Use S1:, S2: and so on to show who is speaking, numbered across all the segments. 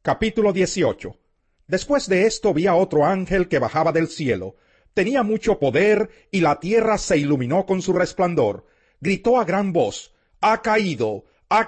S1: Capítulo 18. Después de esto vi a otro ángel que bajaba del cielo. Tenía mucho poder, y la tierra se iluminó con su resplandor. Gritó a gran voz: ha caído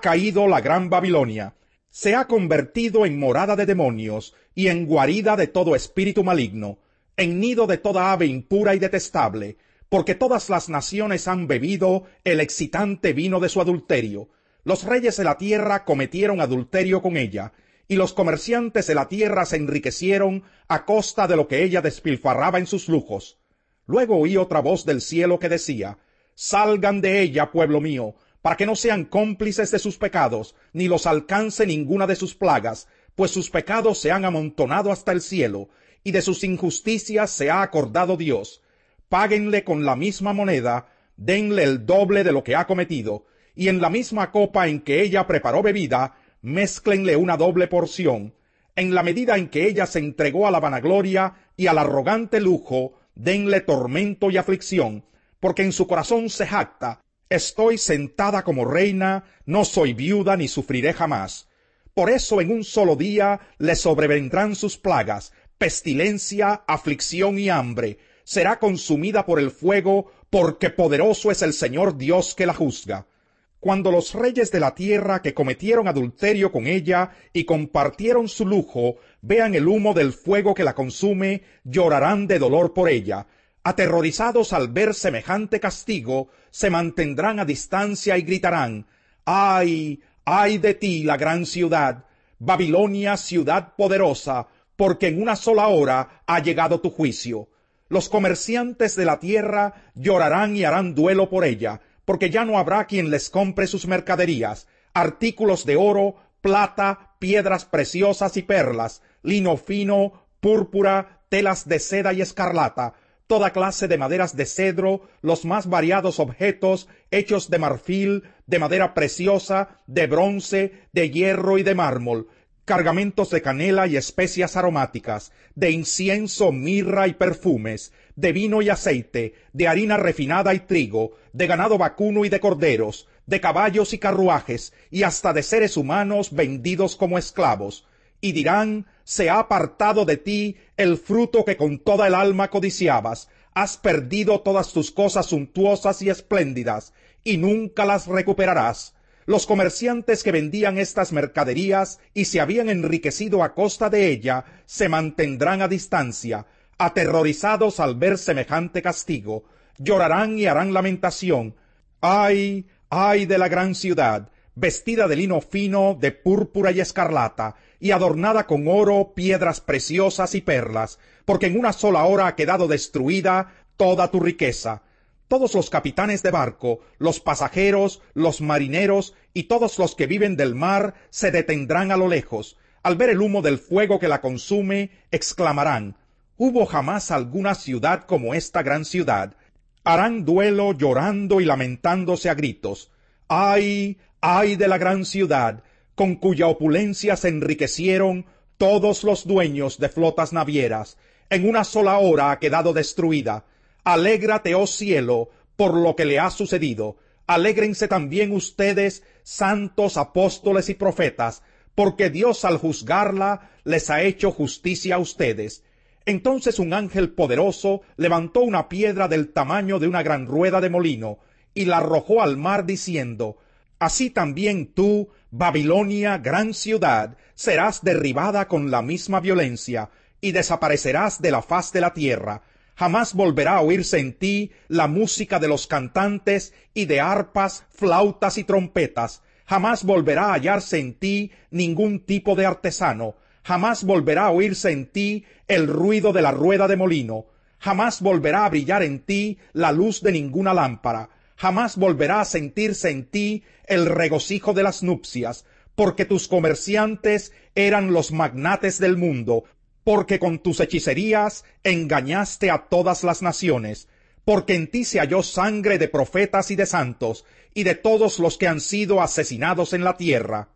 S1: la gran Babilonia. Se ha convertido en morada de demonios, y en guarida de todo espíritu maligno, en nido de toda ave impura y detestable, porque todas las naciones han bebido el excitante vino de su adulterio. Los reyes de la tierra cometieron adulterio con ella, y los comerciantes de la tierra se enriquecieron a costa de lo que ella despilfarraba en sus lujos. Luego oí otra voz del cielo que decía: salgan de ella, pueblo mío, para que no sean cómplices de sus pecados, ni los alcance ninguna de sus plagas, pues sus pecados se han amontonado hasta el cielo, y de sus injusticias se ha acordado Dios. Páguenle con la misma moneda, denle el doble de lo que ha cometido, y en la misma copa en que ella preparó bebida, mézclenle una doble porción. En la medida en que ella se entregó a la vanagloria y al arrogante lujo, denle tormento y aflicción, porque en su corazón se jacta: estoy sentada como reina, no soy viuda ni sufriré jamás. Por eso en un solo día le sobrevendrán sus plagas, pestilencia, aflicción y hambre. Será consumida por el fuego, porque poderoso es el Señor Dios que la juzga. Cuando los reyes de la tierra que cometieron adulterio con ella y compartieron su lujo vean el humo del fuego que la consume, llorarán de dolor por ella. Aterrorizados al ver semejante castigo, se mantendrán a distancia y gritarán: ¡ay, ay de ti, la gran ciudad, Babilonia, ciudad poderosa, porque en una sola hora ha llegado tu juicio! Los comerciantes de la tierra llorarán y harán duelo por ella, porque ya no habrá quien les compre sus mercaderías, artículos de oro, plata, piedras preciosas y perlas, lino fino, púrpura, telas de seda y escarlata, toda clase de maderas de cedro, los más variados objetos hechos de marfil, de madera preciosa, de bronce, de hierro y de mármol, cargamentos de canela y especias aromáticas, de incienso, mirra y perfumes, de vino y aceite, de harina refinada y trigo, de ganado vacuno y de corderos, de caballos y carruajes, y hasta de seres humanos vendidos como esclavos. Y dirán: se ha apartado de ti el fruto que con toda el alma codiciabas, has perdido todas tus cosas suntuosas y espléndidas, y nunca las recuperarás. Los comerciantes que vendían estas mercaderías y se habían enriquecido a costa de ella, se mantendrán a distancia, aterrorizados al ver semejante castigo. Llorarán y harán lamentación: ¡ay, ay de la gran ciudad, vestida de lino fino, de púrpura y escarlata, y adornada con oro, piedras preciosas y perlas, porque en una sola hora ha quedado destruida toda tu riqueza! Todos los capitanes de barco, los pasajeros, los marineros y todos los que viven del mar se detendrán a lo lejos. Al ver el humo del fuego que la consume, exclamarán: ¿hubo jamás alguna ciudad como esta gran ciudad? Harán duelo llorando y lamentándose a gritos: ¡ay, ay de la gran ciudad, con cuya opulencia se enriquecieron todos los dueños de flotas navieras! En una sola hora ha quedado destruida. Alégrate, oh cielo, por lo que le ha sucedido. Alégrense también ustedes, santos, apóstoles y profetas, porque Dios al juzgarla les ha hecho justicia a ustedes. Entonces un ángel poderoso levantó una piedra del tamaño de una gran rueda de molino, y la arrojó al mar diciendo: así también tú, Babilonia, gran ciudad, serás derribada con la misma violencia, y desaparecerás de la faz de la tierra. Jamás volverá a oírse en ti la música de los cantantes y de arpas, flautas y trompetas. Jamás volverá a hallarse en ti ningún tipo de artesano. Jamás volverá a oírse en ti el ruido de la rueda de molino. Jamás volverá a brillar en ti la luz de ninguna lámpara. Jamás volverá a sentirse en ti el regocijo de las nupcias, porque tus comerciantes eran los magnates del mundo, porque con tus hechicerías engañaste a todas las naciones, porque en ti se halló sangre de profetas y de santos, y de todos los que han sido asesinados en la tierra.